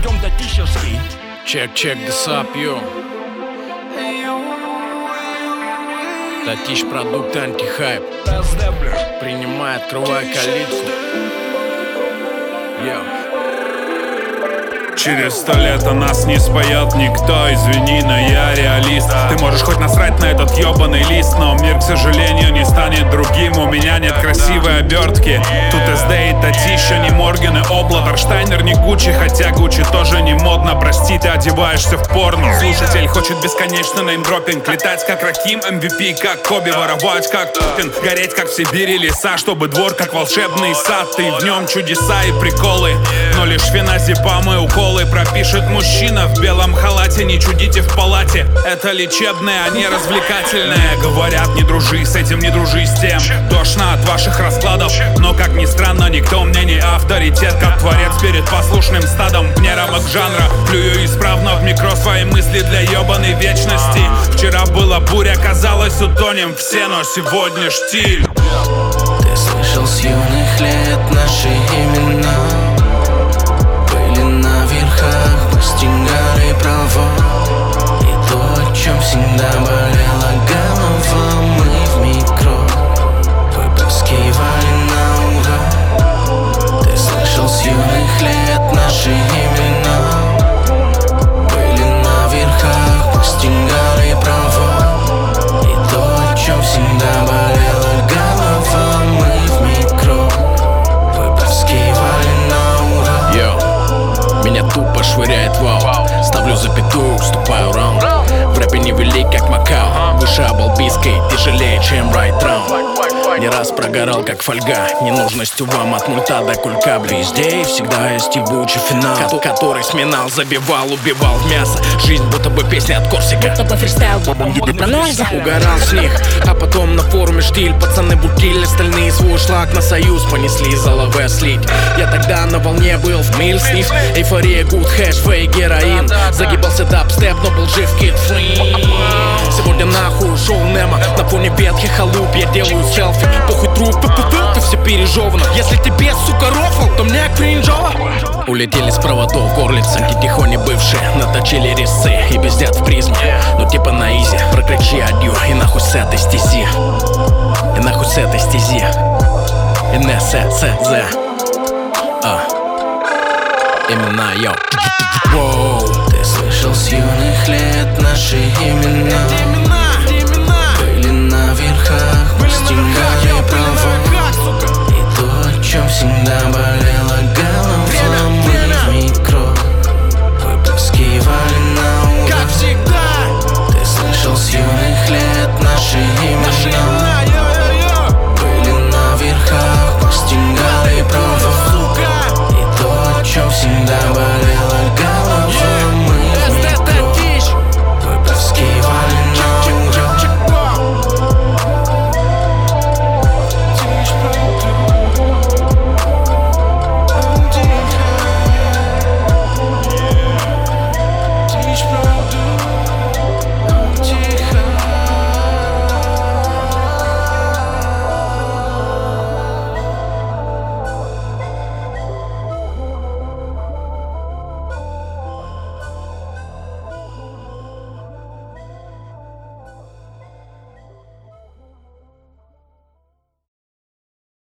Артем Татищевский. Check this up, yo. Татищ продукт антихайп. Принимай, открывай калитку. Йо. Через 100 лет о нас не споет никто, извини, но я реалист. Ты можешь хоть насрать на этот ёбаный лист, но мир, к сожалению, не станет другим. У меня нет красивой обертки. Тут SD и Татища, не Морген и Облат, Арштайнер, не Гуччи, хотя Гуччи тоже не модно. Прости, ты одеваешься в порно. Слушатель хочет бесконечно неймдропинг, летать как Раким, MVP как Коби, воровать как Путин, гореть как в Сибири леса, чтобы двор как волшебный сад. Ты в нем чудеса и приколы, но лишь феназепам и уколы пропишет мужчина в белом халате. Не чудите в палате, это лечебное, а не развлекательное. Говорят, не дружи с этим, не дружи с тем. Тошно от ваших раскладов, но как ни странно, никто мне не авторитет, как творец перед послушным стадом. Вне рамок жанра плюю исправно в микро свои мысли для ебаной вечности. Вчера была буря, казалось, утонем все, но сегодня штиль. Ты слышал с юных лет наши имена, были на верхах, постигали права. И то, о чем всегда болела голова, мы в микро выплескивали на ура. Ты слышал с юных лет наши имена, были на верхах, постигали права. И то, о чем всегда болела голова, мы в микро выплескивали на ура. Йо, меня тупо швыряет вау. Ставлю запятую, уступаю раунд. В рэпе не велик, как Макао. Выше обалбиской, тяжелее, чем Right Round. Не раз прогорал, как фольга. Ненужностью вам от мульта до кулька. Везде и всегда есть ебучий финал, который сминал, забивал, убивал в мясо. Жизнь будто бы песня от Корсика, будто бы фристайл, угорал с них, а потом на форуме штиль. Пацаны бутили, остальные свой шлак на союз понесли, за ЛВ слить. Я тогда на волне был в миль с них. Эйфория, гуд, хэш, фейк, героин. Загибался дабстеп, но был жив Kid Free. Сегодня нахуй ушел Немо. На фоне ветхих халуп я делаю селфи. Похуй труп, ты все пережевано. Если тебе, сука, рофл, то мне кринжово. Улетели с проводов горлицы, тихони бывшие наточили резцы и бездят в призме. Ну типа на изи, прокричи адью. И нахуй с этой стези, и нахуй с этой стези. И не СЦЗ. Имена, йо. Ты слышал с юных лет наши имена, были на верхах, постигали права. И то, о чем всегда болела